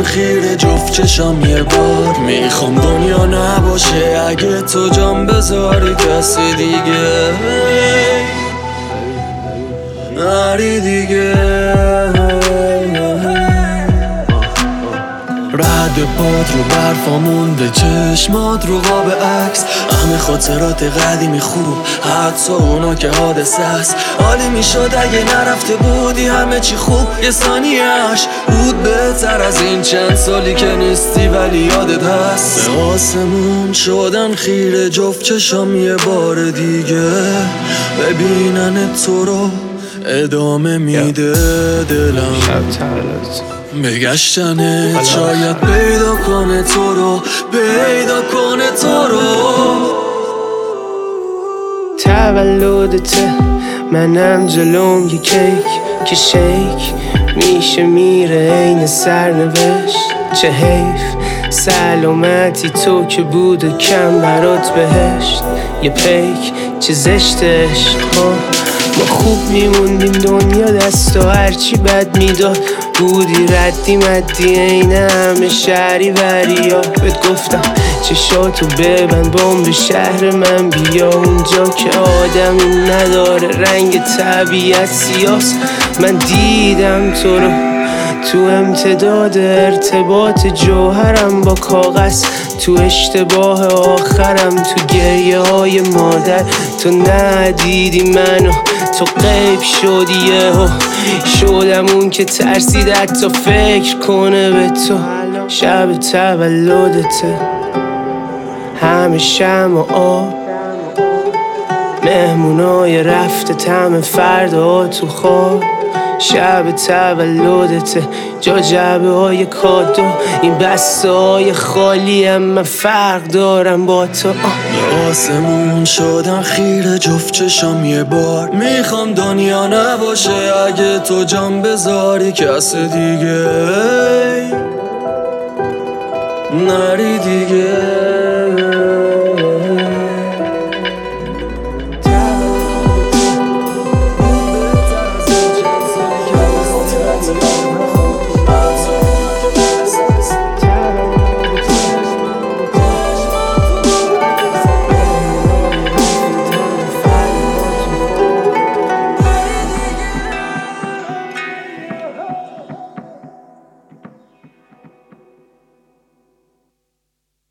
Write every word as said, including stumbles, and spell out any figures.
خیره جفت چشم یه بار. میخوام دنیا نباشه اگه تو جام بذاری کسی دیگه نری دیگه. رد پاد رو برفا مونده، چشمات رو قاب عکس، همه خاطرات قدیمی خوب، حتی اونا که حادثه است. عالی میشد اگه نرفته بودی همه چی خوب، یه ثانیه‌اش بود بهتر از این چند سالی که نیستی ولی یادت هست. به آسمون شدن خیره جفت چشم یه بار دیگه، ببینن تو رو ادامه میده دلم. بگشتنت شاید پیدا کنه تو رو، پیدا کنه تو رو. تولدته منم جلوم یه کیک که شیک میشه میره این سرنوشت. چه حیف سلامتی تو که بود کم برات بهشت. یه پیک چه زشت عشق ها، ما خوب میموندیم دنیا دست و هرچی بد میداد بودی ردی مدی این همه شهری وریا. بهت گفتم چشاتو ببند بام شهر من بیا، اونجا که آدمی نداره رنگ طبیعت سیاست. من دیدم تو رو تو امتداد ارتباط جوهرم با کاغذ، تو اشتباه آخرم، تو گریه های مادر. تو ندیدی منو، تو غیب شدی یهو، شدم اون که ترسید حتی فکر کنه به تو. شب تولدته همه شمع و آب، مهمونای رفته طعم فردا تو خواب. شب تولدته جا جعبه های کادو، این بسته های خالی هم من فرق دارم با تو. به آسمون شدن خیره جفت چشم یه بار. میخوام دنیا نباشه اگه تو جام بذاری کس دیگه نری دیگه.